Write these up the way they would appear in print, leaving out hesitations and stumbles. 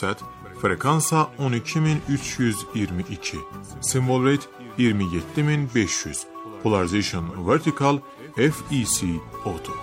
frekansa 12322, symbol rate 27500, polarization vertical, FEC auto.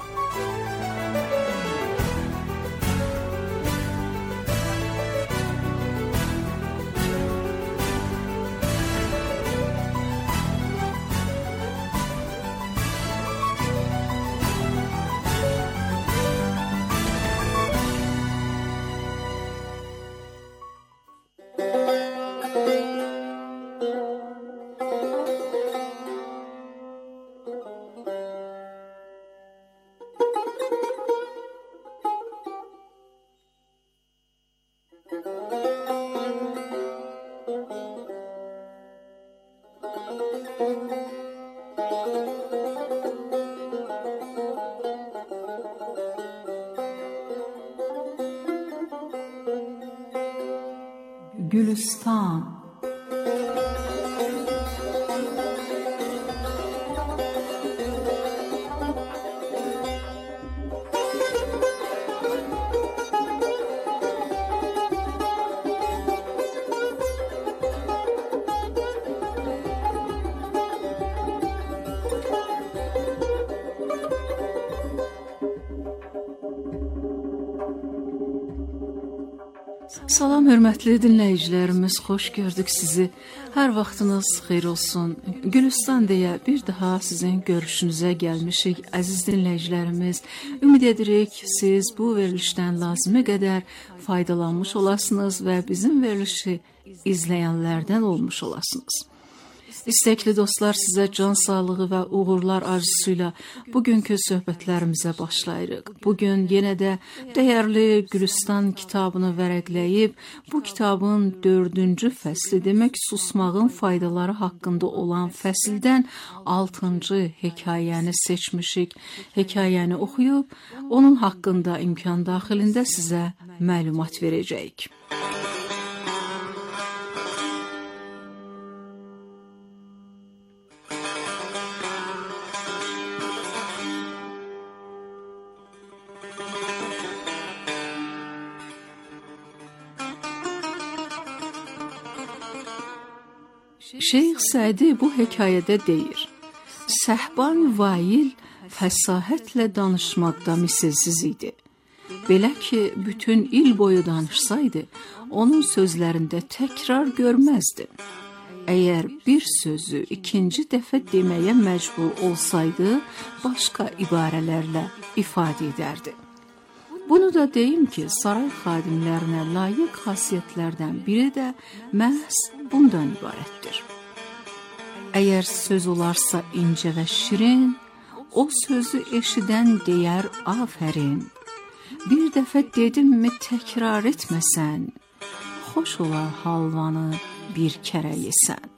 Gülistan. Salam hörmətli dinləyicilərimiz, xoş gördük sizi. Hər vaxtınız xeyir olsun. Gülistan deyə bir daha sizin görüşünüzə gəlmişik, əziz dinləyicilərimiz. Ümid edirik siz bu verilişdən lazımi qədər faydalanmış olasınız və bizim verilişi izləyənlərdən olmuş olasınız. İstəkli dostlar, sizə can sağlığı və uğurlar arzusuyla bugünkü söhbətlərimizə başlayırıq. Bugün yenə də dəyərli Gülistan kitabını vərəqləyib, bu kitabın 4-cü fəsli, demək susmağın faydaları haqqında olan fəsildən 6-cı hekayəni seçmişik. Hekayəni oxuyub, onun haqqında imkan daxilində sizə məlumat verəcəyik. Şeyx Sədi bu hekayədə deyir: Səhban Vail fəsahətlə danışmaqda misilsiz idi. Belə ki, bütün il boyu danışsaydı, onun sözlərində təkrar görməzdi. Əgər bir sözü ikinci dəfə deməyə məcbur olsaydı, başqa ibarələrlə ifadə edərdi. Bunu da deyim ki, saray xadimlərinə layiq xasiyyətlərdən biri də məhz bundan ibarətdir. Əgər söz olarsa incə və şirin, o sözü eşidən deyər afərin. Bir dəfə dedim mi təkrar etməsən, xoş olar halvanı bir kərə yesən.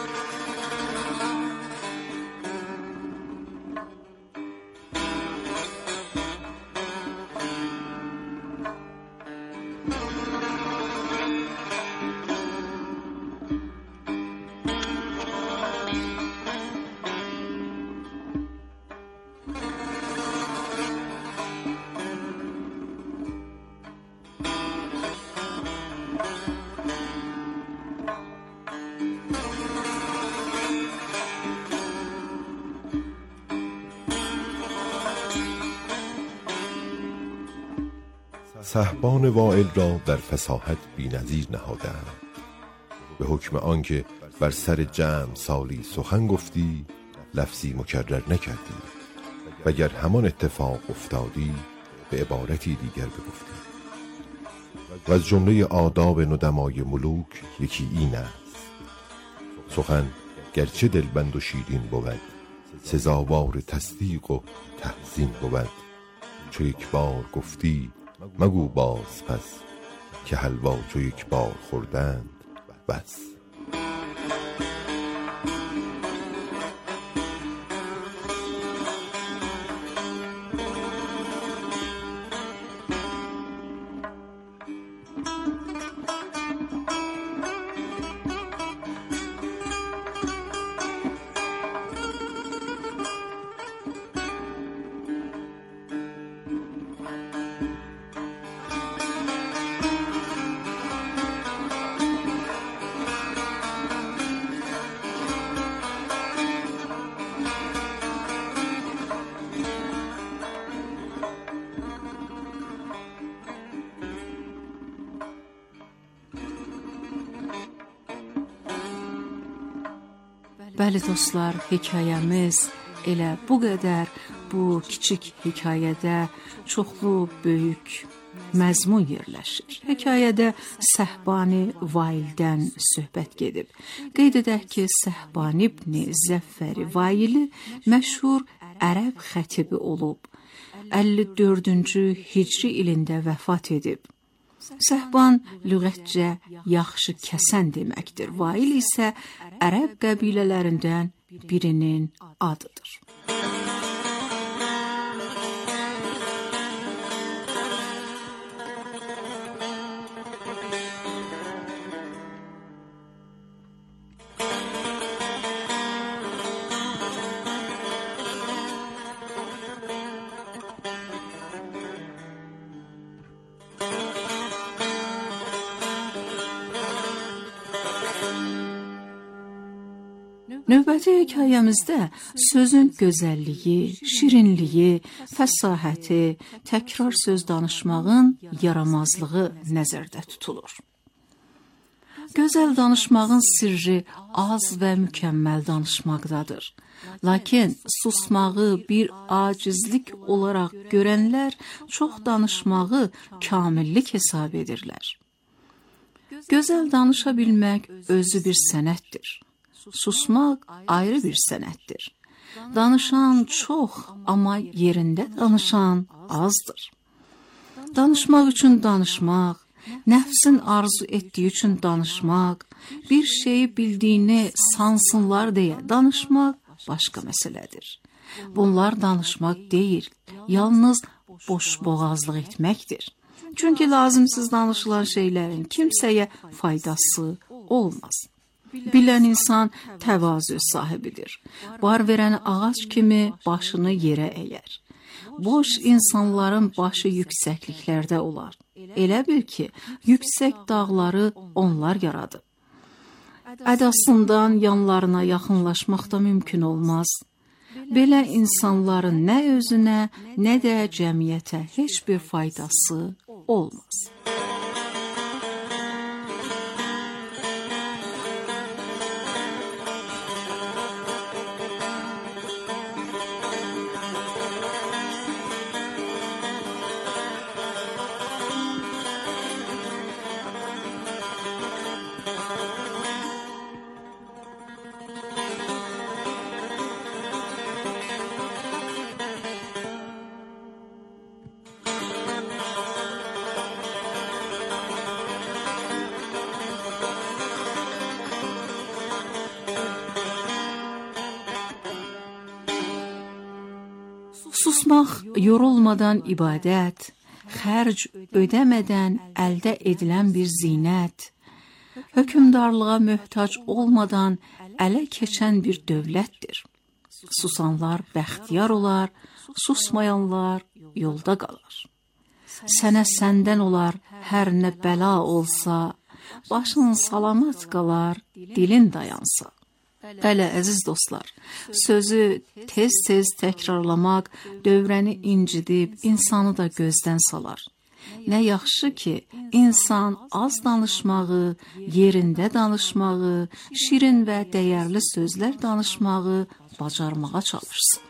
سحبان وائل را در فصاحت بی‌نظیر نهادند. به حکم آنکه بر سر جمع سالی سخن گفتی، لفظی مکرر نکردی، وگر همان اتفاق افتادی به عبارتی دیگر بگفتی. و از جمله آداب ندمای ملوک یکی این است: سخن گرچه دلبند و شیرین بود، سزاوار تصدیق و تحسین بود. چو یک بار گفتی مگو باز پس، که حلوا چو یک بار خوردند بس. Bəli dostlar, hekayəmiz elə bu qədər bu kiçik hekayədə çoxlu böyük məzmun yerləşir. Hekayədə Səhbani Vaildən söhbət gedib. Qeyd edək ki, Səhbani ibn Zəffəri Vaili məşhur ərəb xətibi olub. 54-cü Hicri ilində vəfat edib. Səhban lüğətcə yaxşı kəsən deməkdir. Vail isə ərəb qəbilələrindən birinin adıdır. Növbəti hekayəmizdə sözün gözəlliyi, şirinliyi, fəsahəti, təkrar söz danışmağın yaramazlığı nəzərdə tutulur. Gözəl danışmağın sirri az və mükəmməl danışmaqdadır. Lakin susmağı bir acizlik olaraq görənlər çox danışmağı kamillik hesab edirlər. Gözəl danışa bilmək özü bir sənətdir. Susmaq ayrı bir sənətdir. Danışan çox, amma yerində danışan azdır. Danışmaq üçün danışmaq, nəfsin arzu etdiyi üçün danışmaq, bir şeyi bildiyini sansınlar deyə danışmaq başqa məsələdir. Bunlar danışmaq deyil, yalnız boşboğazlıq etməkdir. Çünki lazımsız danışılan şeylərin kimsəyə faydası olmaz. Bilən insan təvazö sahibidir. Bar verən ağac kimi başını yerə əyər. Boş insanların başı yüksəkliklərdə olar. Elə bil ki, yüksək dağları onlar yaradı. Ədasından yanlarına yaxınlaşmaq da mümkün olmaz. Belə insanların nə özünə, nə də cəmiyyətə heç bir faydası olmaz. Susmaq yorulmadan ibadət, xərc ödəmədən əldə edilən bir zinət, hökmdarlığa möhtac olmadan ələ keçən bir dövlətdir. Susanlar bəxtiyar olar, susmayanlar yolda qalar. Sənə səndən olar hər nə bəla olsa, başın salamat qalar, dilin dayansa. Bəli, əziz dostlar, sözü tez-tez təkrarlamaq dövrəni incidib, insanı da gözdən salar. Nə yaxşı ki, insan az danışmağı, yerində danışmağı, şirin və dəyərli sözlər danışmağı bacarmağa çalışsın.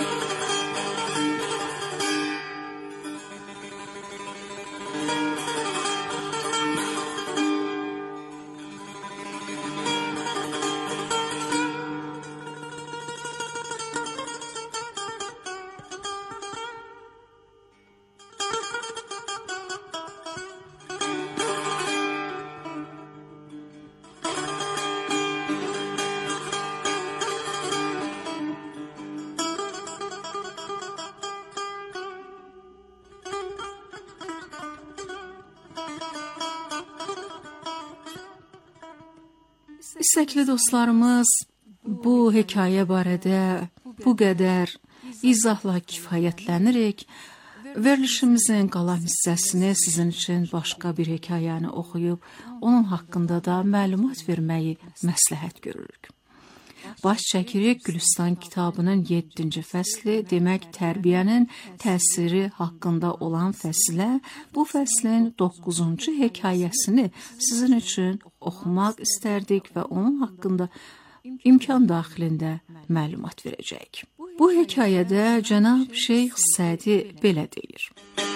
İstəkli dostlarımız, bu hekayə barədə bu qədər izahla kifayətlənirik. Verilişimizin qalan hissəsini sizin üçün başqa bir hekayəni oxuyub, onun haqqında da məlumat verməyi məsləhət görürük. Baş çəkirik Gülüstan kitabının 7-ci fəsli, demək tərbiyənin təsiri haqqında olan fəslə, bu fəslin 9-cu hekayəsini sizin üçün oxumaq istərdik və onun haqqında imkan daxilində məlumat verəcəyik. Bu hekayədə Cənab Şeyx Sədi belə deyir.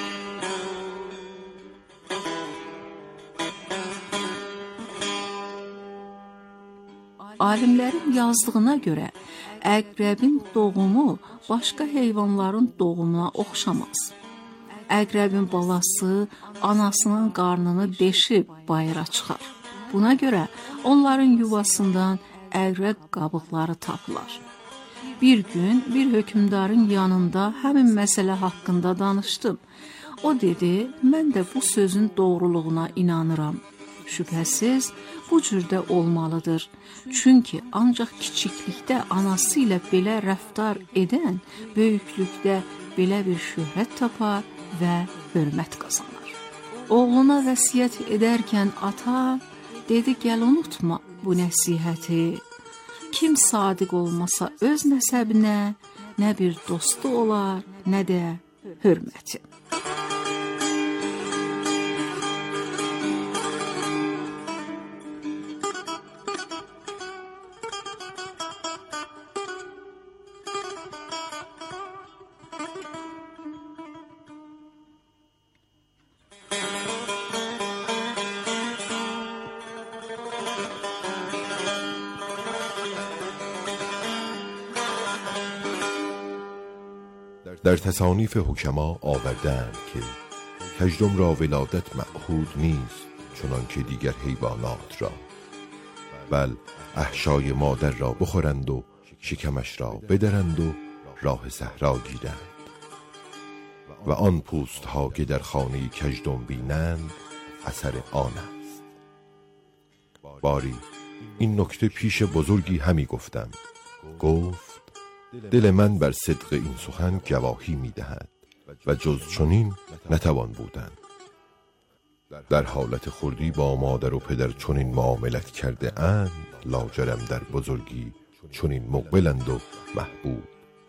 Alimlərin yazdığına görə əqrəbin doğumu başqa heyvanların doğumuna oxşamaz. Əqrəbin balası anasının qarnını deşib bayıra çıxar. Buna görə onların yuvasından əqrəb qabıqları tapılar. Bir gün bir hökmdarın yanında həmin məsələ haqqında danışdım. O dedi, mən də bu sözün doğruluğuna inanıram. Şübhəsiz, bu cürdə olmalıdır. Çünki ancaq kiçiklikdə anası ilə belə rəftar edən, böyüklükdə belə bir şöhrət tapar və hörmət qazanır. Oğluna vəsiyyət edərkən ata dedi, gəl unutma bu nəsihəti. Kim sadiq olmasa öz nəsəbinə nə bir dostu olar, nə də hörməti. در تصانیف حکما آوردند که کژدم را ولادت معهود نیست چنان که دیگر حیوانات را، بل احشای مادر را بخورند و شکمش را بدرند و راه صحرا گیرند و آن پوست ها که در خانه کژدم بینند اثر آن است. باری این نکته پیش بزرگی همی گفتم، گفت دل من بر صدق این سخن گواهی می دهد و جز چنین نتوان بودن. در حالت خردی با مادر و پدر چنین معاملت کرده اند، لاجرم در بزرگی چنین مقبلند و محبوب.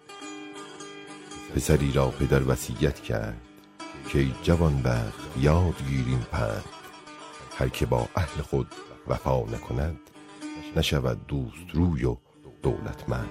پسری را پدر وصیت کرد که ای جوانبخت یاد گیر این پند، هر که با اهل خود وفا نکند نشود دوست روی و دولتمند.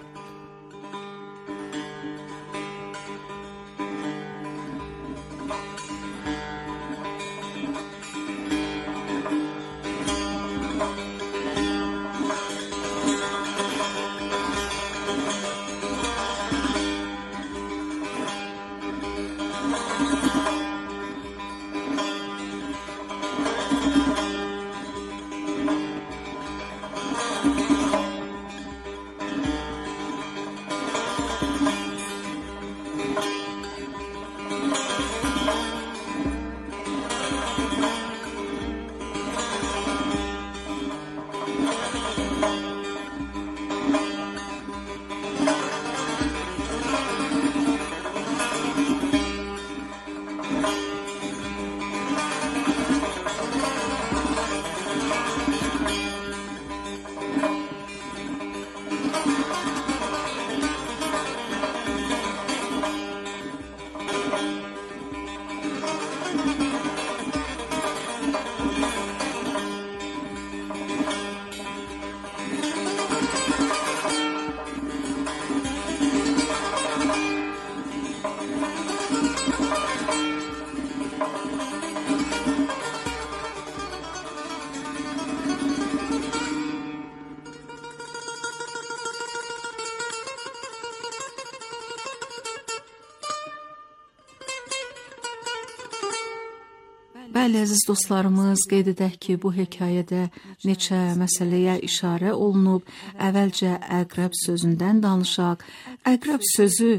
Bəli, əziz dostlarımız, qeyd edək ki, bu hekayədə neçə məsələyə işarə olunub. Əvvəlcə əqrəb sözündən danışaq. Əqrəb sözü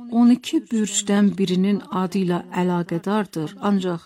12 bürcdən birinin adı ilə əlaqədardır. Ancaq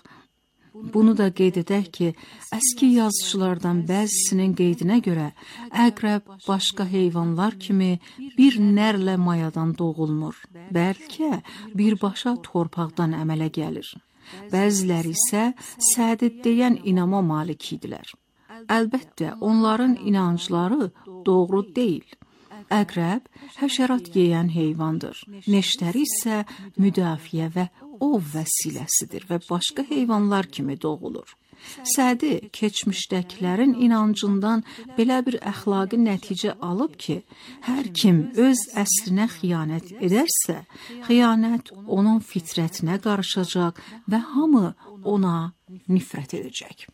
bunu da qeyd edək ki, əski yazıçılardan bəzisinin qeydinə görə əqrəb başqa heyvanlar kimi bir nərlə mayadan doğulmur. Bəlkə birbaşa torpaqdan əmələ gəlir. Bəziləri isə sədid deyən inama malik idilər. Əlbəttə, onların inancları doğru deyil. Əqrəb həşərat yeyən heyvandır. Neştəri isə müdafiə və ov vəsiləsidir və başqa heyvanlar kimi doğulur. Sədi keçmişdəkilərin inancından belə bir əxlaqi nəticə alıb ki, hər kim öz əslinə xiyanət edərsə, xiyanət onun fitrətinə qarışacaq və hamı ona nifrət edəcək.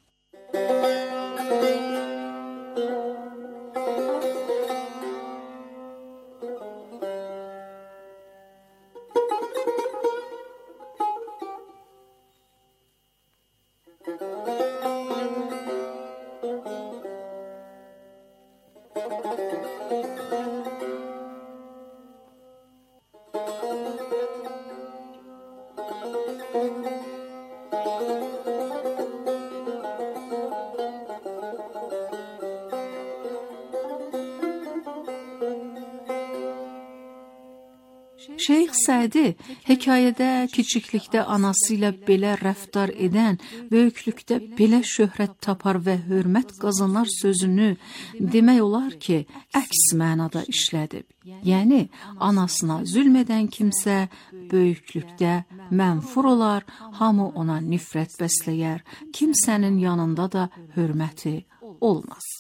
Şeyx Sədi hekayədə kiçiklikdə anası ilə belə rəftar edən, böyüklükdə belə şöhrət tapar və hörmət qazanar sözünü demək olar ki, əks mənada işlədib. Yəni, anasına zülm edən kimsə böyüklükdə mənfur olar, hamı ona nifrət bəsləyər, kimsənin yanında da hörməti olmaz.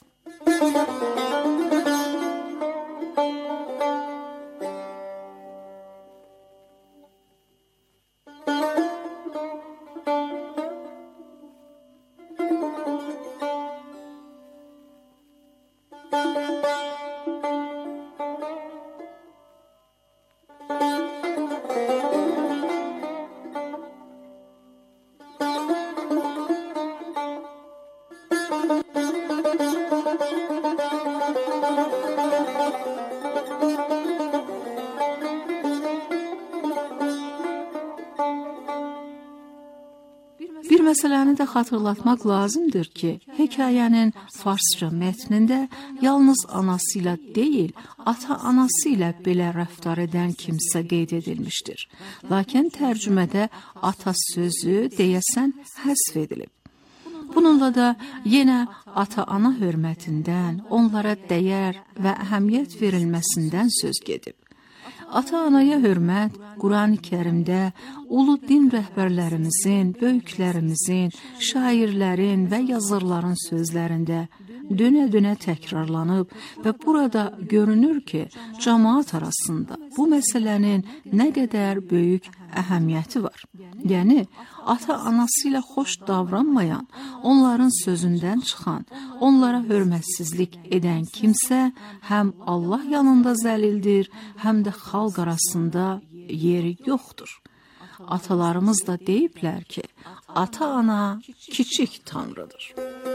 Bir məsələni də xatırlatmaq lazımdır ki, hekayənin farsça mətnində yalnız anası ilə deyil, ata-anası ilə belə rəftar edən kimsə qeyd edilmişdir. Lakin tərcümədə ata sözü deyəsən həsf edilib. Bununla da yenə ata-ana hörmətindən, onlara dəyər və əhəmiyyət verilməsindən söz gedib. Ata-anaya hörmət Qurani-Kərimdə ulu din rəhbərlərimizin, böyüklərimizin, şairlərin və yazarların sözlərində dönə-dönə təkrarlanıb və burada görünür ki, cəmaət arasında bu məsələnin nə qədər böyük əhəmiyyəti var. Yəni, ata-anası ilə xoş davranmayan, onların sözündən çıxan, onlara hörmətsizlik edən kimsə həm Allah yanında zəlildir, həm də xalq arasında yeri yoxdur. Atalarımız da deyiblər ki, ata-ana kiçik tanrıdır.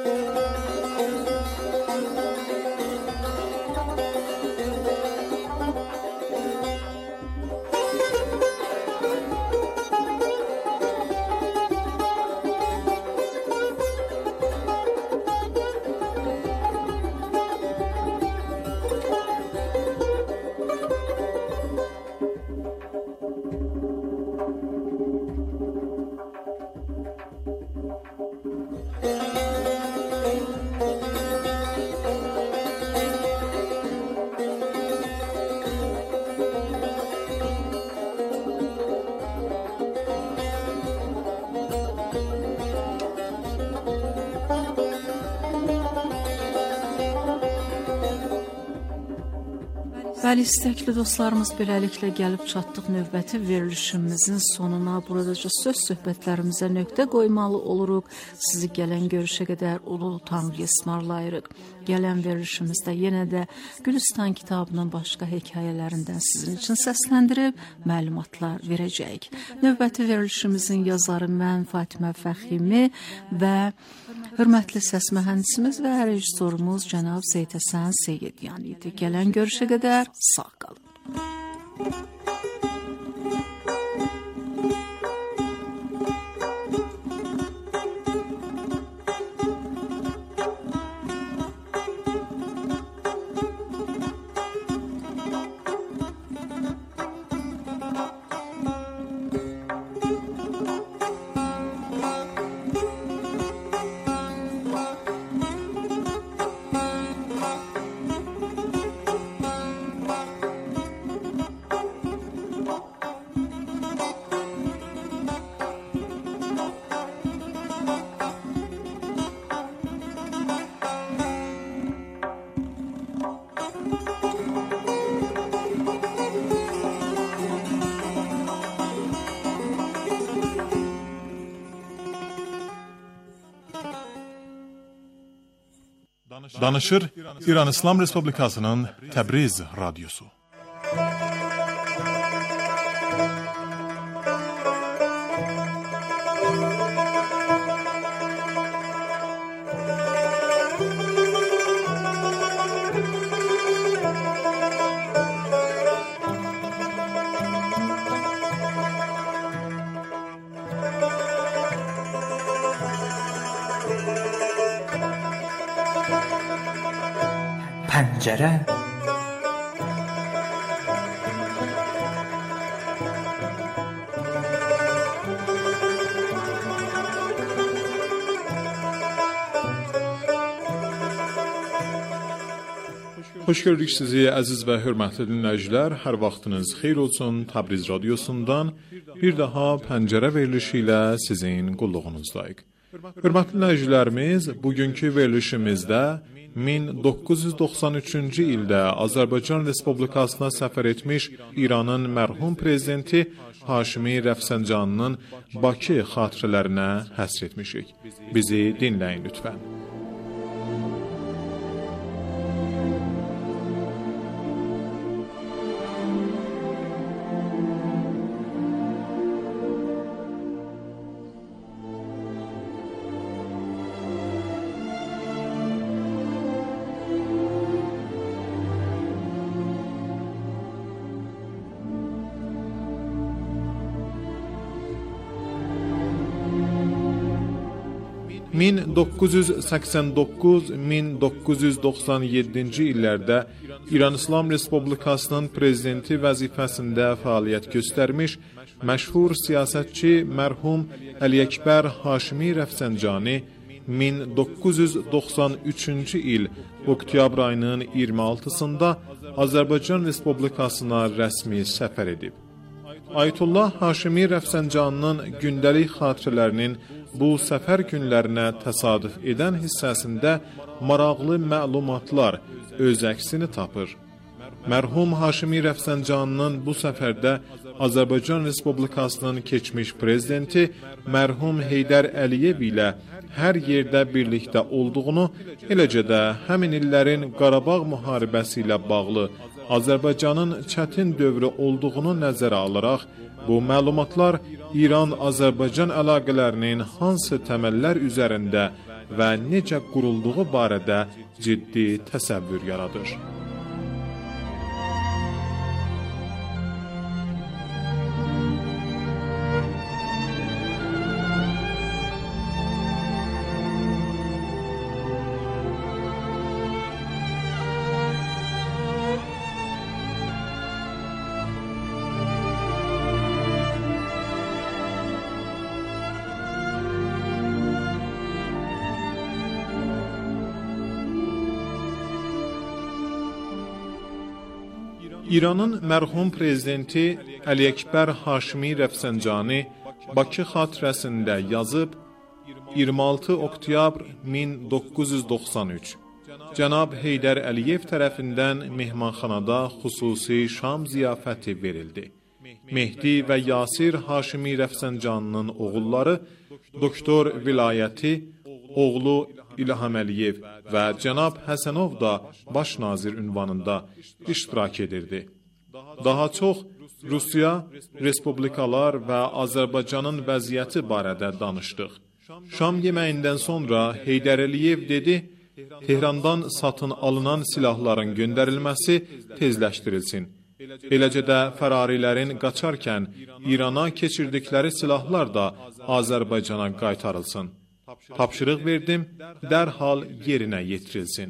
Bəli, istəkli dostlarımız, beləliklə gəlib çatdıq növbəti verilişimizin sonuna. Buradaca söz söhbətlərimizə nöqtə qoymalı oluruq. Sizi gələn görüşə qədər ulu Tanrıya ismarlayırıq. Gələn verilişimizdə yenə də Gülüstan kitabının başqa hekayələrindən sizin üçün səsləndirib məlumatlar verəcəyik. Növbəti verilişimizin yazarı mən Fatimə Fəximi və hörmətli səs mühəndisimiz və rejissorumuz cənab Seyid-Həsən Seyyedyan idi. Gələn görüşə qədər sağ qalın. Danışır İran İslam Respublikasının Təbriz Radyosu. Pəncərə. Xoş gördük sizi əziz və hörmətli dinləyicilər. Hər vaxtınız xeyir olsun. Təbriz Radyosundan bir daha pəncərə verilişi ilə sizin qulluğunuzdayıq. Hörmətli dinləyicilərimiz, bugünkü verilişimizdə 1993-cü ildə Azərbaycan Respublikasına səfər etmiş İranın mərhum prezidenti Haşimi Rəfsəncaninin Bakı xatirələrinə həsr etmişik. Bizi dinləyin lütfən. ...1989-1997-ci illərdə İran İslam Respublikasının prezidenti vəzifəsində fəaliyyət göstərmiş məşhur siyasətçi mərhum Əli Əkbər Haşimi Rəfsəncani 1993-cü il oktyabr ayının 26-sında Azərbaycan Respublikasına rəsmi səfər edib. Ayətullah Haşimi Rəfsəncaninin gündəlik xatirələrinin bu səfər günlərinə təsadüf edən hissəsində maraqlı məlumatlar öz əksini tapır. Mərhum Haşimi Rəfsəncaninin bu səfərdə Azərbaycan Respublikasının keçmiş prezidenti mərhum Heydər Əliyev ilə hər yerdə birlikdə olduğunu, eləcə də həmin illərin Qarabağ müharibəsi ilə bağlı Azərbaycanın çətin dövrü olduğunu nəzərə alaraq, bu məlumatlar İran-Azərbaycan əlaqələrinin hansı təməllər üzərində və necə qurulduğu barədə ciddi təsəvvür yaradır. İranın mərhum prezidenti Əli Əkbər Haşimi Rəfsəncani Bakı xatirəsində yazıb 26 oktyabr 1993 Cənab Heydər Əliyev tərəfindən mehmanxanada xüsusi şam ziyafəti verildi. Mehdi və Yasir Haşimi Rəfsəncaninin oğulları Doktor Vilayəti, oğlu İlham Əliyev və Cənab Həsənov da baş nazir ünvanında iştirak edirdi. Daha çox Rusiya, respublikalar və Azərbaycanın vəziyyəti barədə danışdıq. Şam yeməyindən sonra Heydər Əliyev dedi, Tehrandan satın alınan silahların göndərilməsi tezləşdirilsin. Eləcə də fərarilərin qaçarkən İrana keçirdikləri silahlar da Azərbaycana qaytarılsın. Tapşırıq verdim, dərhal yerinə yetirilsin.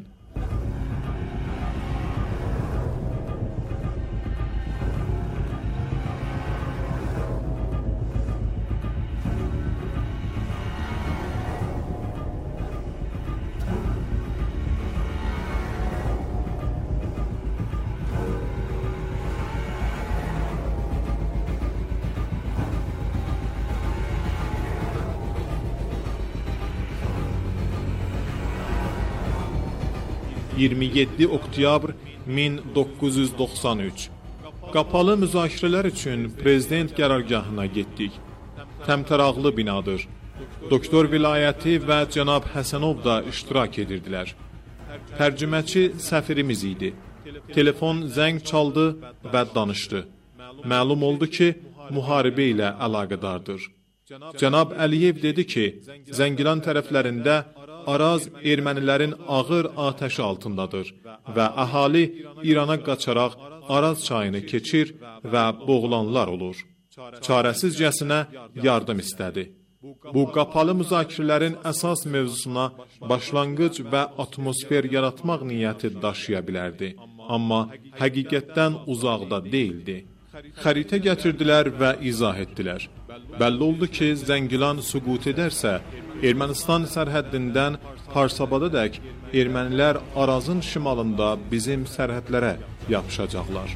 27 oktyabr 1993 Qapalı müzakirələr üçün prezident qərargahına getdik. Təmtəraqlı binadır. Doktor Vilayəti və Cənab Həsənov da iştirak edirdilər. Tərcüməçi səfirimiz idi. Telefon zəng çaldı və danışdı. Məlum oldu ki, müharibə ilə əlaqədardır. Cənab Əliyev dedi ki, Zəngilan tərəflərində Araz ermənilərin ağır atəşi altındadır və əhali İrana qaçaraq Araz çayını keçir və boğulanlar olur. Çarəsizcəsinə yardım istədi. Bu qapalı müzakirələrin əsas mövzusuna başlanğıc və atmosfer yaratmaq niyyəti daşıya bilərdi. Amma həqiqətdən uzaqda deyildi. Xəritə gətirdilər və izah etdilər. Bəlli oldu ki, Zəngilan süqut edərsə, Ermənistan sərhəddindən Parsabadadək ermənilər Arazın şimalında bizim sərhədlərə yapışacaqlar.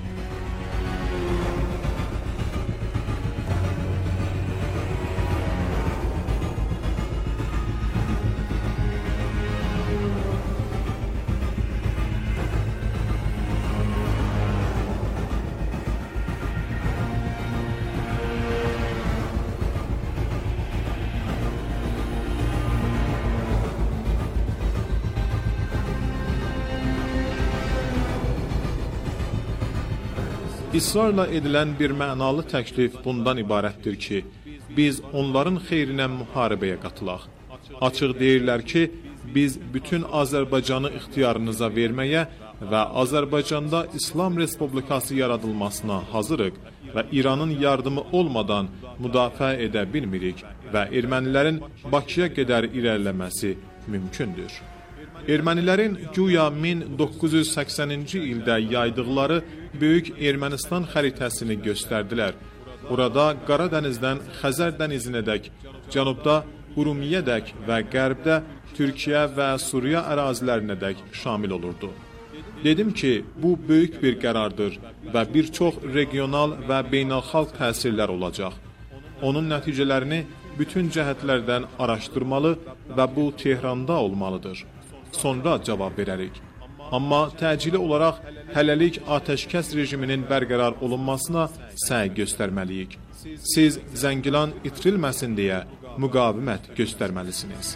İsrarla edilən bir mənalı təklif bundan ibarətdir ki, biz onların xeyrinə müharibəyə qatılaq. Açıq deyirlər ki, biz bütün Azərbaycanı ixtiyarınıza verməyə və Azərbaycanda İslam Respublikası yaradılmasına hazırıq və İranın yardımı olmadan müdafiə edə bilmirik və ermənilərin Bakıya qədər irəliləməsi mümkündür. Ermənilərin güya 1980-ci ildə yaydıqları Böyük Ermənistan xəritəsini göstərdilər. Burada Qaradənizdən Xəzər dənizinədək, cənubda Urumiyədək və qərbdə Türkiyə və Suriya ərazilərinədək şamil olurdu. Dedim ki, bu böyük bir qərardır və bir çox regional və beynəlxalq təsirlər olacaq. Onun nəticələrini bütün cəhətlərdən araşdırmalı və bu Tehranda olmalıdır. Sonra cavab verərik. Amma təcili olaraq hələlik atəşkəs rejiminin bərqərar olunmasına səy göstərməliyik. Siz Zəngilan itirilməsin deyə müqavimət göstərməlisiniz.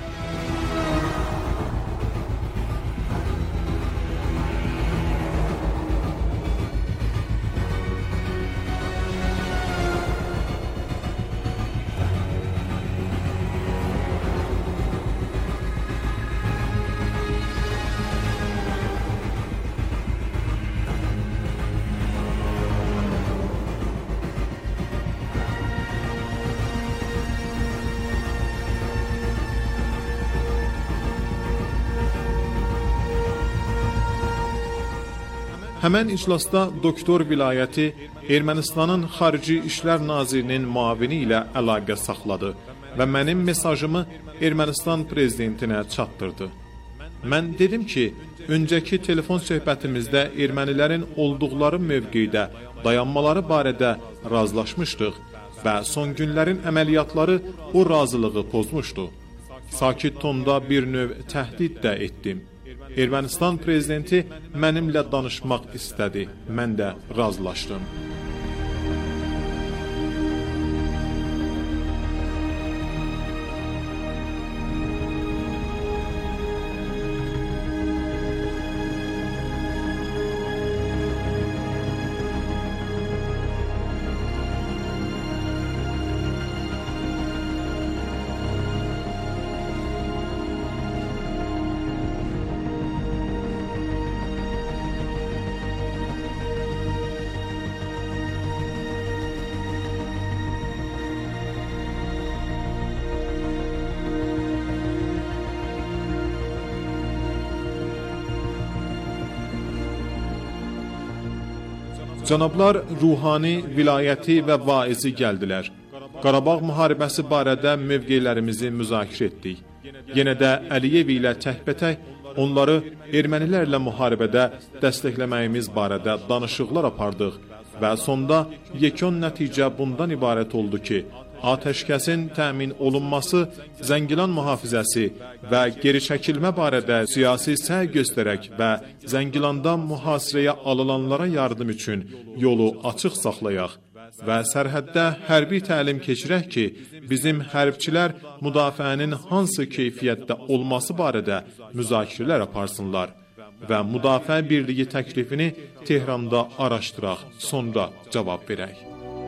Həmən iclasda doktor vilayəti Ermənistanın Xarici İşlər Nazirinin müavini ilə əlaqə saxladı və mənim mesajımı Ermənistan prezidentinə çatdırdı. Mən dedim ki, öncəki telefon söhbətimizdə ermənilərin olduqları mövqedə dayanmaları barədə razılaşmışdıq və son günlərin əməliyyatları o razılığı pozmuşdu. Sakit tonda bir növ təhdid də etdim. Ermənistan prezidenti mənimlə danışmaq istədi. Mən də razılaşdım. Cənablar Ruhani, vilayəti və vaizi gəldilər. Qarabağ müharibəsi barədə mövqelərimizi müzakirə etdik. Yenə də Əliyev ilə təkbətək onları ermənilərlə müharibədə dəstəkləməyimiz barədə danışıqlar apardıq və sonda yekun nəticə bundan ibarət oldu ki, atəşkəsin təmin olunması, Zəngilan mühafizəsi və geri çəkilmə barədə siyasi səy göstərək və Zəngilandan mühasirəyə alılanlara yardım üçün yolu açıq saxlayaq və sərhəddə hərbi təlim keçirək ki, bizim hərbçilər müdafiənin hansı keyfiyyətdə olması barədə müzakirələr aparsınlar və müdafiə birliyi təklifini Tehranda araşdıraq, sonra cavab verək.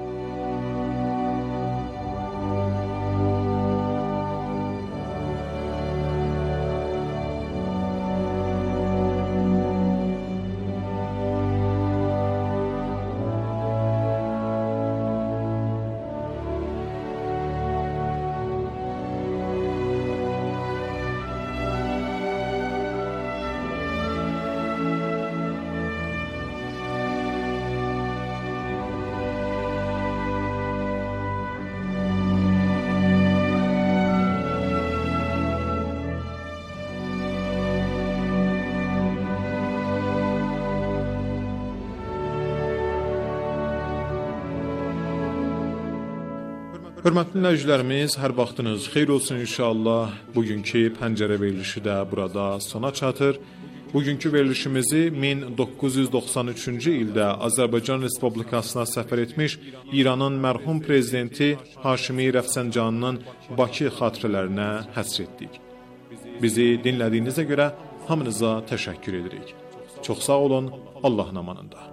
Hörmətli dinləyicilərimiz, hər vaxtınız xeyir olsun inşallah. Bugünkü pəncərə verilişi də burada sona çatır. Bugünkü verilişimizi 1993-cü ildə Azərbaycan Respublikasına səfər etmiş İranın mərhum prezidenti Haşimi Rəfsəncaninin Bakı xatirələrinə həsr etdik. Bizi dinlədiyinizə görə hamınıza təşəkkür edirik. Çox sağ olun, Allahın amanında.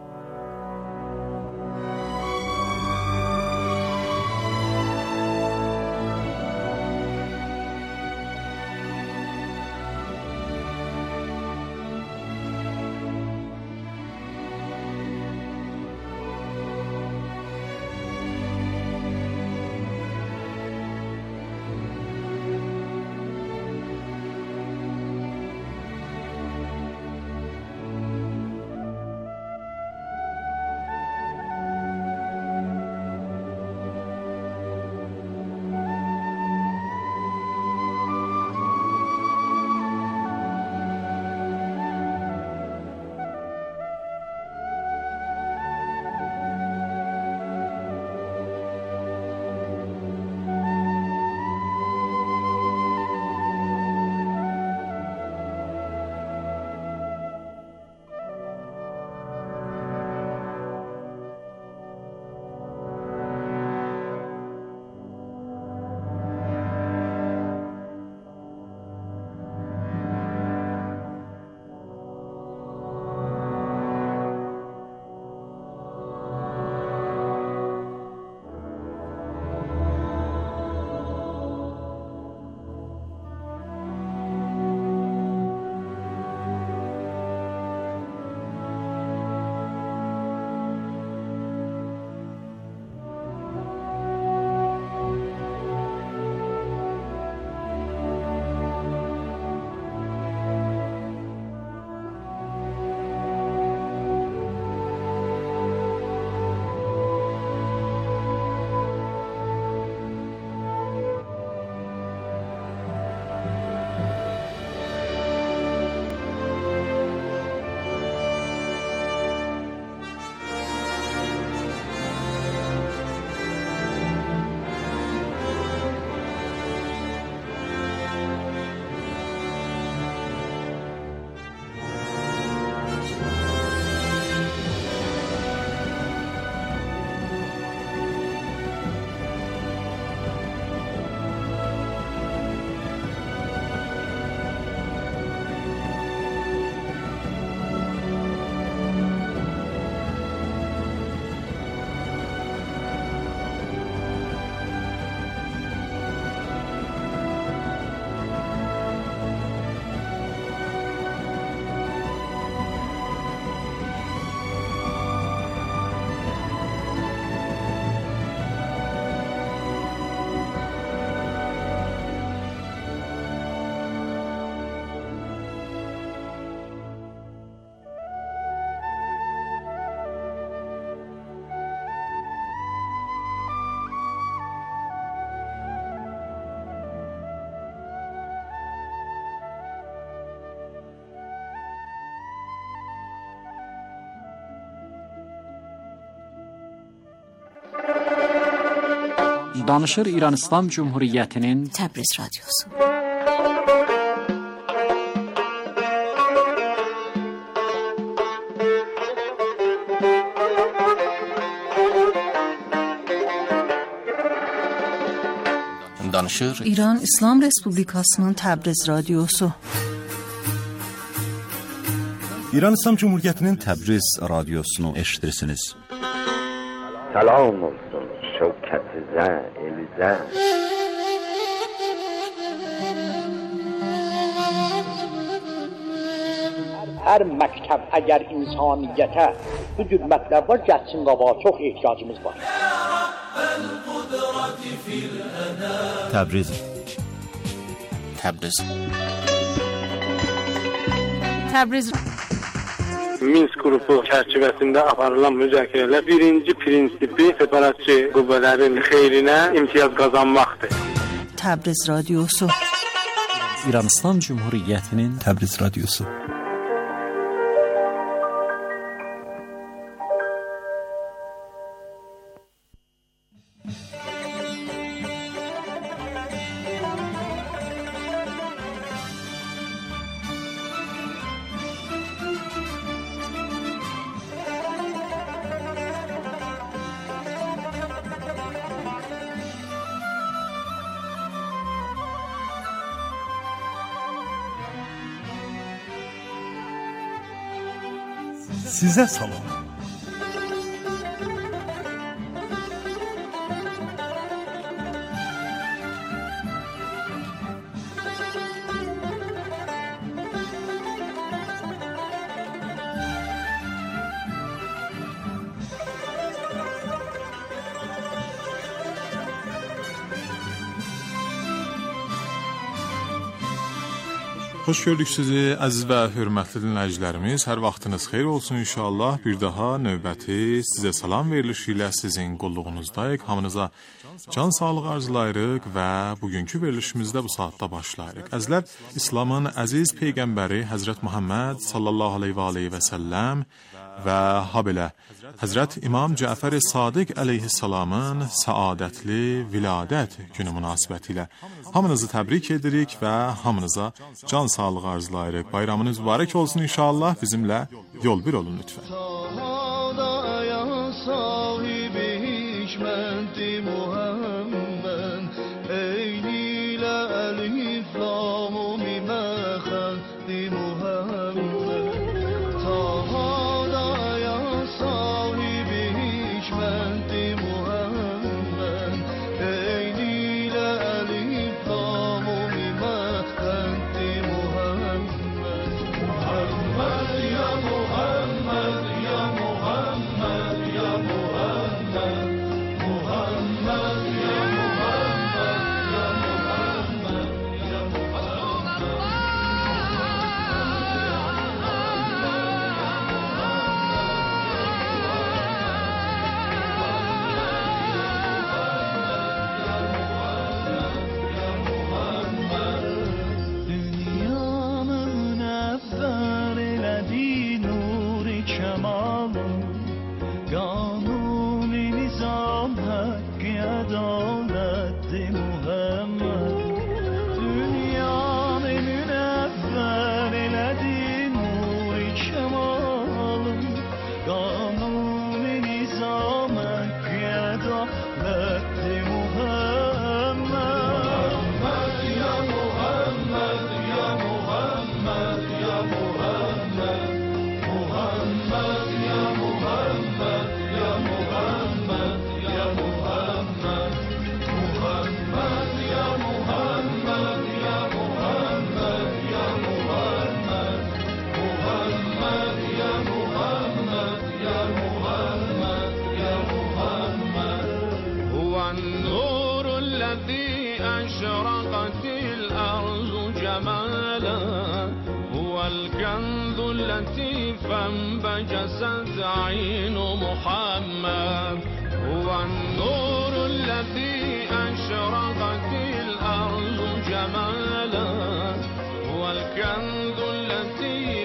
Danışır İran İslam Cumhuriyyətinin Təbriz Radiosu. paylaşır. İran İslam Respublikasının Təbriz radiosu. İran İslam Cumhuriyeti'nin Təbriz radyosunu eşitirsiniz. Salam olsun şevket-i elize. Hər məktəb əgər insaniyyətə bu cür mətləb var, gəlsin qabağa, çox ehtiyacımız var. Təbriz. Təbriz. Təbriz. Minsk qrupu çərçivəsində aparılan müzakirələr birinci prinsipi separatçı qüvvələrin xeyrinə imtiyaz qazanmaqdır. Təbriz radiosu. İran İslam Cumhuriyeti'nin Təbriz radyosu. Sizə salam. Xoş gördük sizi, əziz və hörmətli dinləyicilərimiz. Hər vaxtınız xeyir olsun inşallah. Bir daha növbəti sizə salam verilişi ilə sizin qulluğunuzdayıq. Hamınıza can sağlığı arzulayırıq və bugünkü verilişimizdə bu saatda başlayırıq. Əzizlər, İslamın əziz peyğəmbəri Həzrət Muhammed sallallahu aleyhi və səlləm və habelə Həzrət İmam Cəfər Sadiq əleyhissalamın səadətli viladət günü münasibəti ilə hamınızı təbrik edirik və hamınıza can sağlığı arzulayırıq. Bayramınız mübarək olsun inşallah. Bizimlə yol bir olun lütfen. فانبجست عين محمد هو النور الذي أشرقت الأرض جمالا هو الكنز الذي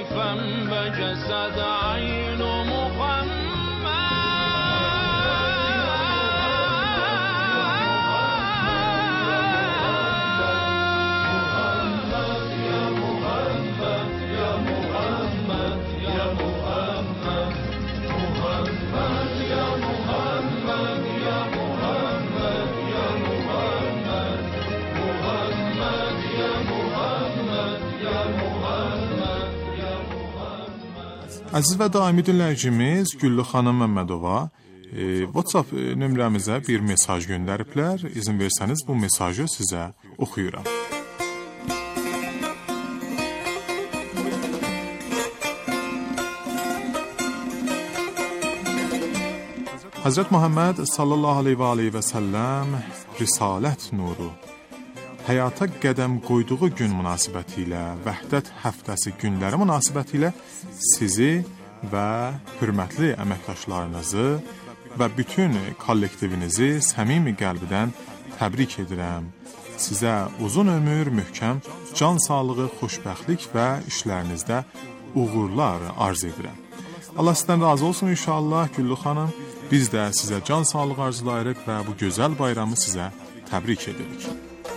فانبجست عين محمد Əziz və daimi dinləyicimiz Güllü xanım Məmmədova WhatsApp nömrəmizə bir mesaj göndəriblər. İzin versəniz bu mesajı sizə oxuyuram. Hazret Muhammed sallallahu aleyhi və səlləm risalət nuru həyata qədəm qoyduğu gün münasibəti ilə, vəhdət həftəsi günləri münasibəti ilə sizi və hörmətli əməkdaşlarınızı və bütün kollektivinizi səmimi qəlbdən təbrik edirəm. Sizə uzun ömür, möhkəm can sağlığı, xoşbəxtlik və işlərinizdə uğurlar arz edirəm. Allah sizdən razı olsun inşallah Güllü xanım. Biz də sizə can sağlığı arzulayırıq və bu gözəl bayramı sizə təbrik edirik.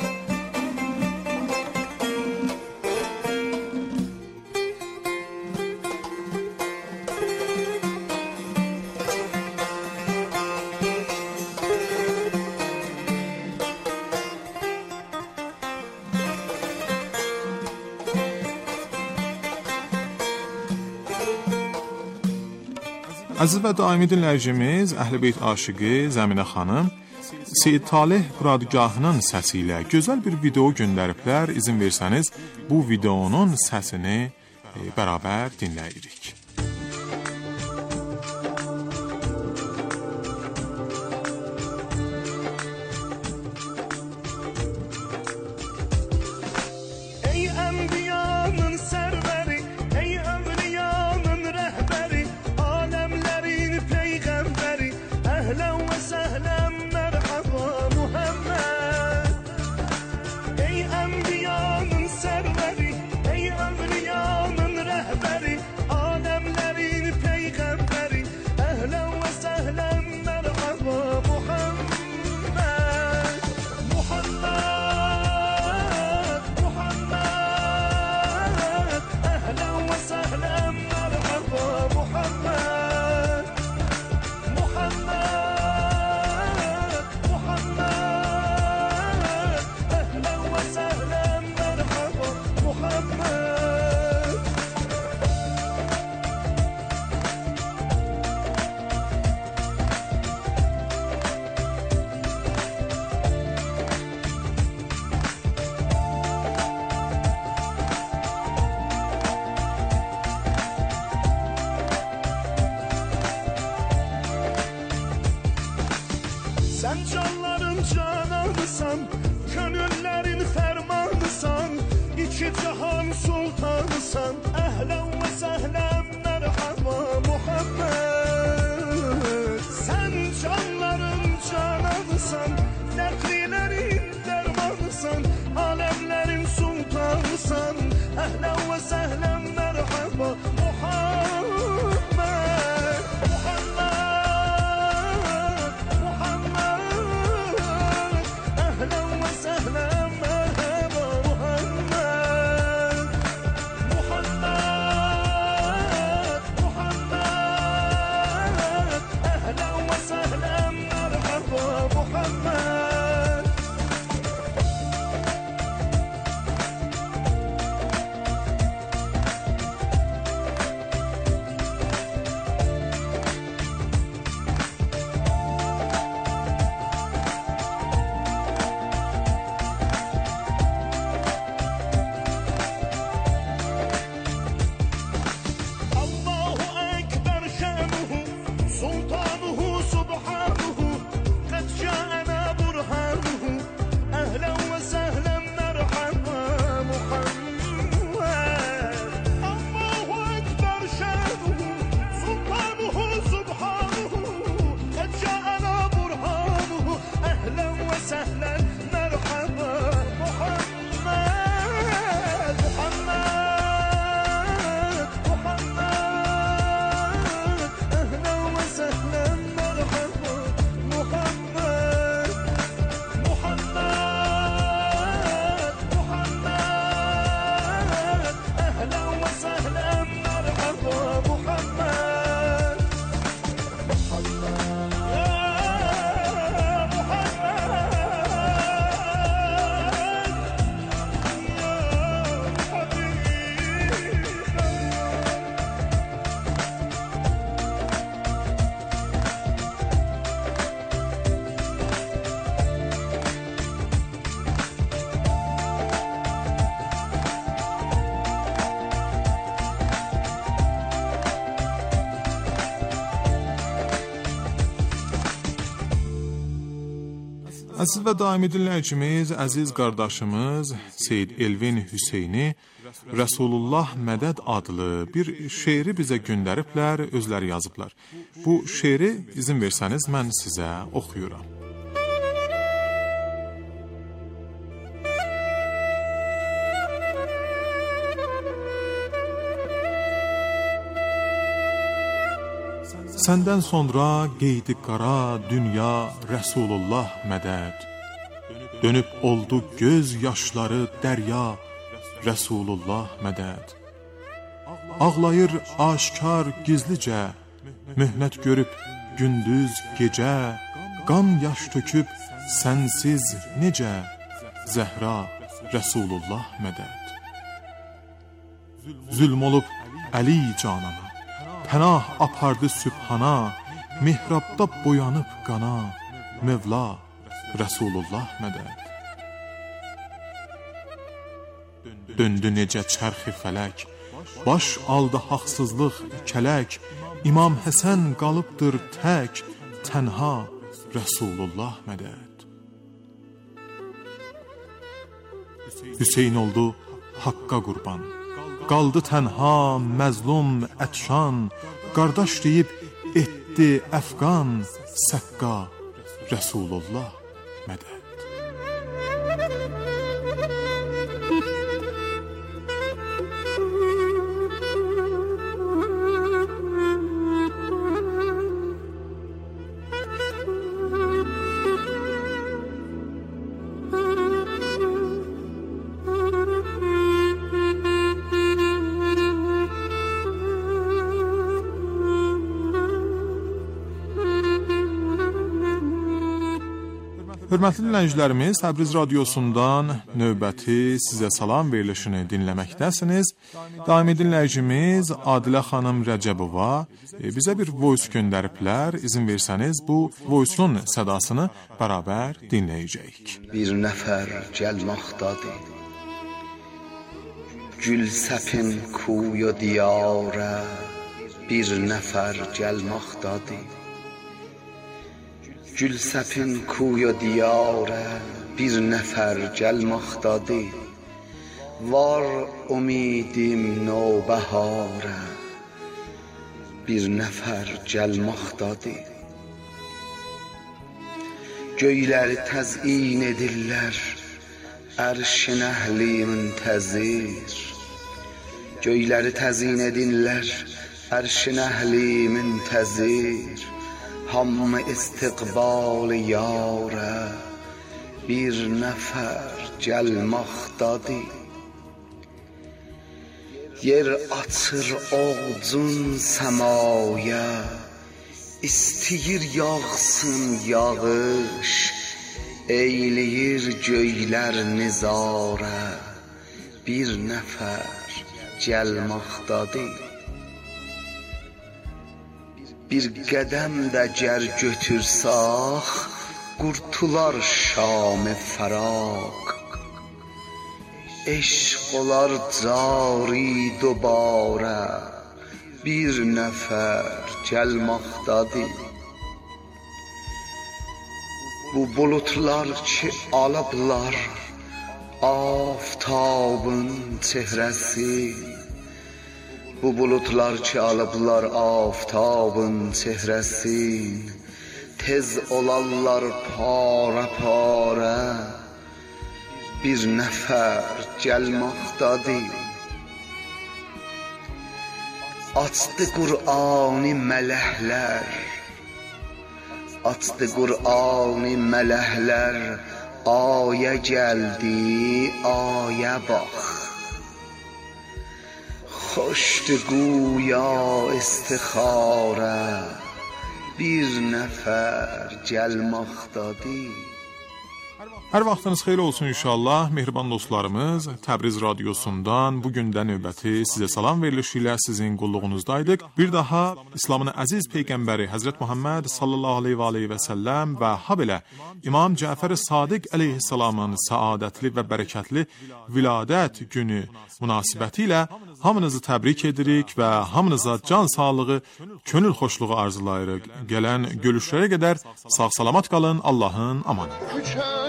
Əziz və daimi dinləyicimiz Əhl-i-Beyt aşiqi Zəminə xanım Seyid Talih Radgahının səsi ilə gözəl bir video göndəriblər. İzin versəniz bu videonun səsini bərabər dinləyirik. Sen canların cananısan, gönüllerin fermanısan, iki cihan sultanısan, ehlen ve sehlen merhaba Muhammed. Sen canların cananısan, dertlilerin dermanısan, alemlerin sultanısan, ehlen ve sehlen merhaba Muhammed. Əziz və daimi dinləyicimiz, əziz qardaşımız Seyyid Elvin Hüseyni Rəsulullah Mədəd adlı bir şeiri bizə göndəriblər, özləri yazıblar. Bu şeiri izin versəniz mən sizə oxuyuram. Səndən sonra qeydi qara dünya Rəsulullah mədəd. Dönüb oldu göz yaşları dərya Rəsulullah mədəd. Ağlayır aşkar gizlicə, möhnət görüb gündüz gecə, qan yaş töküb sənsiz necə Zəhra Rəsulullah mədəd. Zülm olub Əli canana, pənah apardı sübhana, mihrabda boyanıb qana, Mevla Rəsulullah mədəd. Döndü necə çərxi fələk, baş aldı haqsızlıq kələk, İmam Həsən qalıbdır tək, tənha Rəsulullah mədəd. Hüseyn oldu haqqa qurban, qaldı tənha məzlum ətşan, qardaş deyib etdi əfqan, səqqa Rəsulullah mədəd. Hörmətli dinləyicilərimiz, Təbriz radiosundan növbəti sizə salam verilişini dinləməkdəsiniz. Daimi dinləyicimiz Adilə xanım Rəcəbova bizə bir voice göndəriblər. İzin versəniz bu voice'un sədasını bərabər dinləyəcəyik. Bir nəfər gəlmaqdadır, gül səpin kuyu diyarə, bir nəfər gəlmaqdadır. Gül səpin kuyu diyarə, bir nəfər gəlmaqdadır. Var umidim növbəharə, bir nəfər gəlmaqdadır. Göyləri təzyin edirlər, ərşin əhli müntəzir. Göyləri təzyin edirlər, ərşin əhli müntəzir. Hamı istiqbal yarə, bir nəfər gəlmaqdadır. Yer açır oğcun səmaya, istəyir yağsın yağış, eyləyir göylər nizarə, bir nəfər gəlmaqdadır. Bir qədəm də gər götürsək, qurtular şam-ı fəraq. Eşq olar cari dubarə, bir nəfər gəlmaqdadır. Bu bulutlar ki alıblar aftabın çehrəsi, bu bulutlar ki alıblar aftabın çehrəsin, tez olarlar para-para, bir nəfər gəlmaqdadır. Açdı Qur'an-ı mələhlər, açdı Qur'an-ı mələhlər, ayə gəldi, ayə bax. Xoşdur guya istixarə, bir nəfər gəlmaqdadır. Hər vaxtınız xeyir olsun inşallah. Mehriban dostlarımız, Təbriz radiosundan bu gündə növbəti sizə salam verilişi ilə sizin qulluğunuzdaydık. Bir daha İslamın əziz peyğəmbəri Həzrət Muhammed sallallahu aleyhi və səlləm və habelə İmam Cəfər Sadiq əleyhissalamın səadətli və bərəkətli viladət günü münasibəti ilə hamınızı təbrik edirik və hamınıza can sağlığı, könül xoşluğu arzulayırıq. Gələn görüşlərə qədər sağ-salamat qalın, Allahın amanı.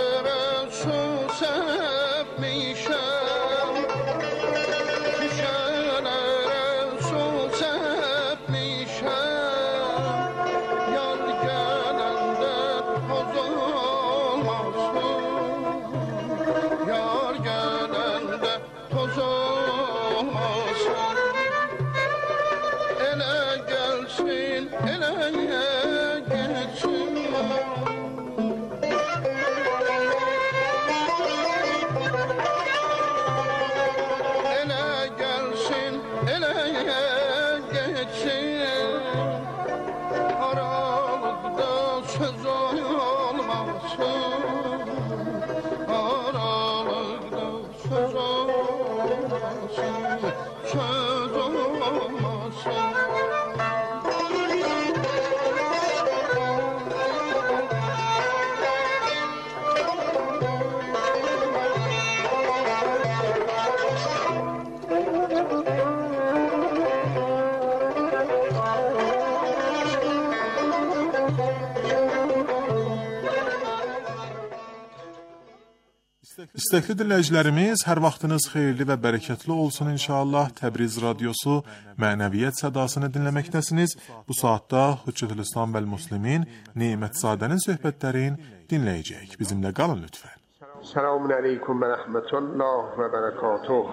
İstəkli dinləyicilərimiz, hər vaxtınız xeyirli və bərəkətli olsun inşallah. Təbriz radiosu mənəviyyət sədasını dinləməkdəsiniz. Bu saatda Hüccətül İslam vəl Müslimin Nemətzadənin söhbətlərini dinləyəcək. Bizimlə qalın lütfən. Selamun aleyküm və rəhmətullah və bərəkatuh.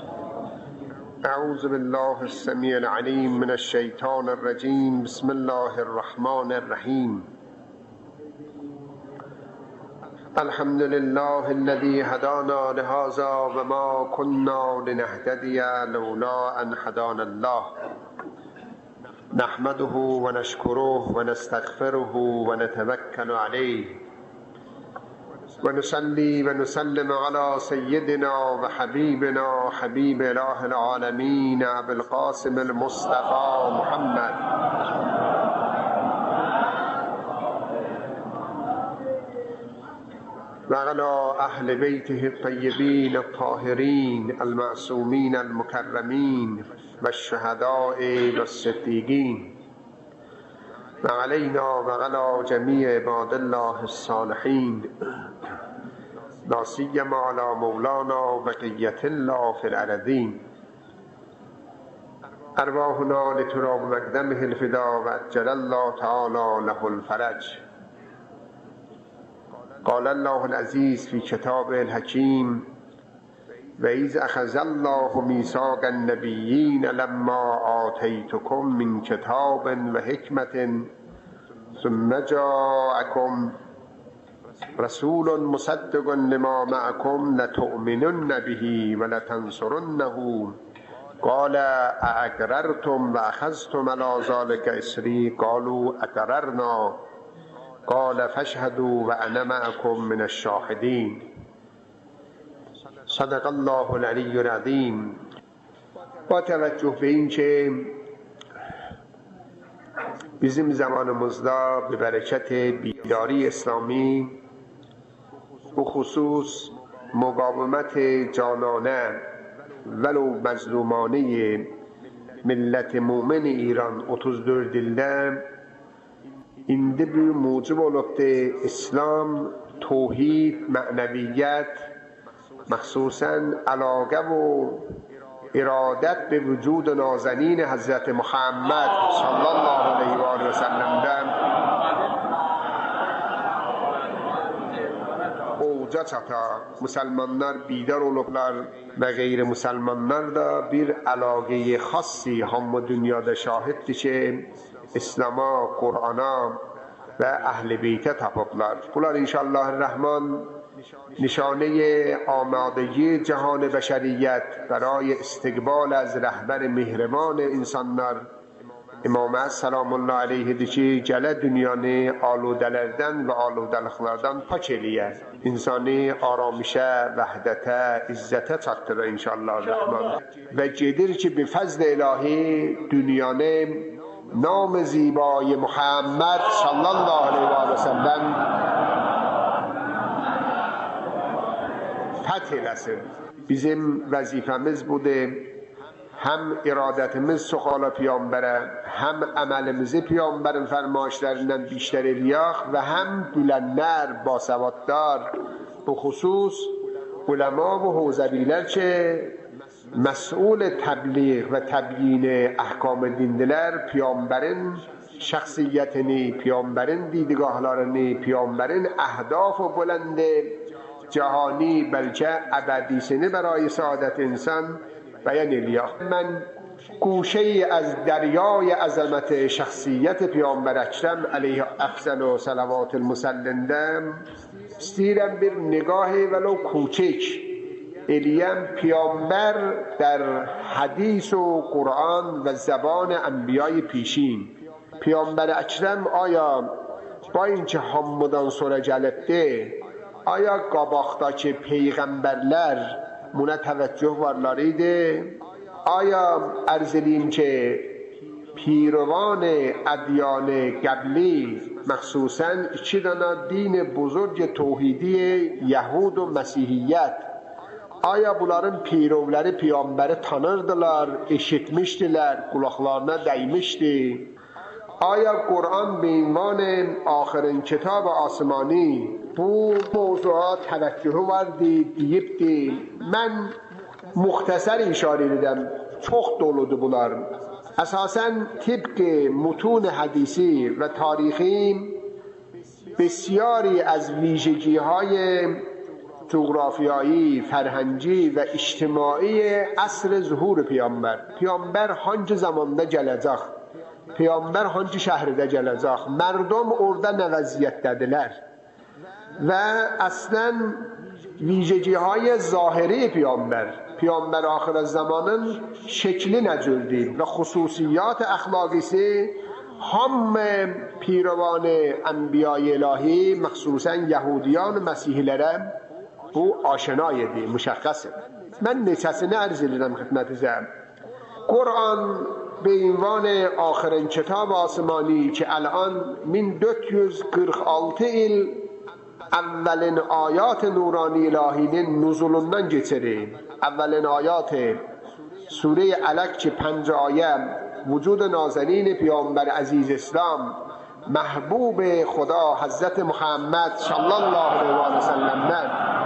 Əuzu billahi's-semiyil alim minəşşeytanir-racim. Bismillahirrahmanirrahim. الحمد لله الذي هدانا لهذا وما كنا لنهتدي لولا أن هدانا الله نحمده ونشكره ونستغفره ونتوكل عليه ونصلي ونسلم على سيدنا وحبيبنا حبيب إله العالمين أبي القاسم المصطفى محمد وعلى أهل بيته الطيبين الطاهرين المعصومين المكرمين والشهداء والصديقين وعلينا وعلى جميع عباد الله الصالحين لا سيما على مولانا بقية الله في الأرضين أرواحنا لتراب مقدمه الفداء وعجل الله تعالى له الفرج. قال الله العزيز في كتابه الحكيم وإذ أخذ الله ميثاق النبيين لما آتيتكم من كتاب وحكمة ثم جاءكم رسول مصدق لما معكم لتؤمنن به ولتنصرنه قال أأقررتم وأخذتم على ذلك إصري قالوا أقررنا قال فاشهدوا وأنا معكم من الشاهدين. صدق الله العلی العظیم. با توجه به این که bizim zamanımızda به برکت بیداری اسلامی و خصوص مقاومت جانانه ولو مظلومانه ملت مؤمن ایران 34 ildə indi bir mucib olubdur İslam, توحید، معنویت، مخصوصاً علاقه و ارادت به وجود نازنین حضرت محمد صلی الله علیه و آله و سلم اوجا çata. Müsəlmanlar bidar olublar və qeyri-müsəlmanlar da bir əlaqəyə xassi hamı dünyada şahiddir ki, İslam'a, Qur'ana və Əhl-i Beytə tapıblar. Bunlar inşallah Rəhman نشانه آمادگی جهان بشریت برای استقبال از رهبر مهربان انسانlar İmam Salam Allah aleyhidir ki, gələ dünyanı aludələrdən və aludəliklərdən pak eləyə. İnsanı aramışə, vəhdətə, izzətə çatdırır inşallah rəhman. Və gedir ki, bi fəzl ilahi dünyanı نام زیبای محمد صلی الله علیه و سلم فتح eləsin. Bizim vəzifəmiz budur. Həm iradətimiz soxala Peyğəmbərə, həm əməlimizi Peyğəmbərin fərmayişlərindən biştər eləyək və həm bülənlər, basavadlar, bu xüsus uləma və havzəvilər ki, مسئول تبلیغ و تبیین احکام دیندilər پیامبرین شخصیتini, پیامبرین دیدگاهlarını, پیامبرین اهداف بلند جهانی بلکه ابدیسini برای سعادت انسان بیان eləyək. من گوشه از دریای عظمت شخصیت پیامبر اکرم علیه افضل و صلوات المسلندم استیرم bir نگاه ولو کوچک الیم پیامبر در حدیث و قرآن و زبان انبیای پیشین. پیامبر اکرم آیا با اینکه hamıdan sonra gəlibdi, آیا qabaqdakı peyğəmbərlər buna təvəccüh varlar idi? آیا ارز edeyim ki پیروان ادیان قبلی مخصوصا 2 dana din buzurg توحیدی یهود و مسیحیت آیا bunların پیروləri پیامبری tanırdılar, eşitmişdiler, kulaklarına değmişdi? آیا قرآن به عنوان آخرین کتاب آسمانی bu موضوعات توجه vardı, deyibdi? من مختصر اشاره edem. Çok doludur bunlar. Esasen tıpkı mutun hadisi ve tarihi بسیاری از ویژگی‌های جغرافیایی، فرهنگی و اجتماعی عصر ظهور پیامبر. پیامبر hangi zamanda gələcək? Peyğəmbər hangi şəhərdə gələcək? Mərdum orada nə vəziyyətdədirlər? Və əslən vijecihay zahiri Peyğəmbər axir zamanın şəkli necürdür və xüsusiyyat əxlaqisi hamı پیروان انبیای الهی مخصوصا یهودیان و مسیحیlərə bu aşinaydır, müşəxxəsdir. Mən neçəsini ərz edirəm xidmətinizə. Qur'an به عنوان آخرین کتاب آسمانی که الان 1446 il اولین آیات نورانی الهیnin nuzulundan geçirir. اولین آیات سوره علق که 5 آیه وجود نازنین پیامبر عزیز اسلام محبوب خدا حضرت محمد صلی الله علیه و سلم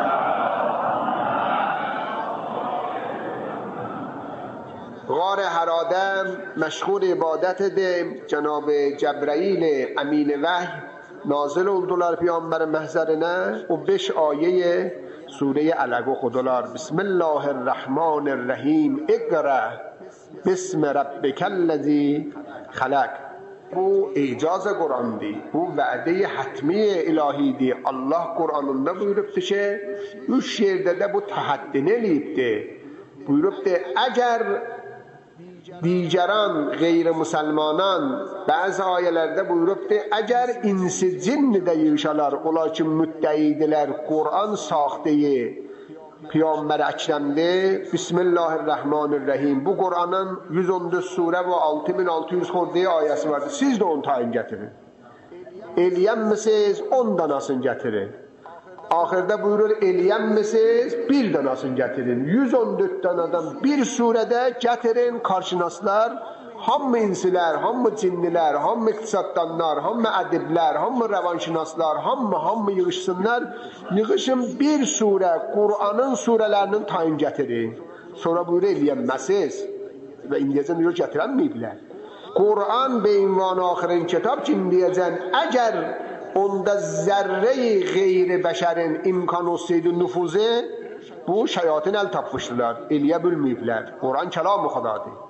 غار حراده مشغول عبادت ده جناب جبرائیل امین وحی نازل oldular پیامبر محضرنه و 5 آیه سوره علق خودلار بسم الله الرحمن الرحیم اقرأ بسم ربک الذی خلق. Bu icaz Kur'an'dı. Bu vədə hatmi ilahidir. Allah Kur'an'ında buyurubdu ki 3 yerde de bu tahaddini eləyibdi. Buyurubdu eğer دیگران غیر مسلمانان بعض ayelerde buyurubdu eğer insi cinni də yığışalar olar ki müddəidilər Kur'an saxteyi Peyğəmbər Əkrəmdir. Bismillahirrahmanirrahim. Bu Kur'an'ın 114 sure ve 6600 xordiyi ayəsi vardır. Siz de 10 tane getirin. Eləyən misiniz 10 danasını getirin. Ahirde buyurur eləyən misiniz 1 danasını getirin. 114 danadan bir surede getirin karşınaslar. Hamı insilər, hamı cinnilər, hamı iqtisaddanlar, hamı ədiblər, hamı rəvanşinaslar, hamı yığışsınlar. Yığışın bir surə, Kur'an'ın surələrinin tayın getirin. Sonra buyurur eləyənməsiz və indiyəcən yol gətirənməyiblər. Kur'an be ünvan axirin kitab ki indiyəcən əgər onda zərre-i qeyri bəşərin imkan olsaydı nüfuzu bu şeyatin el tapmışdılar, eləyə bilməyiblər. Kur'an kəlam-ı xudadır.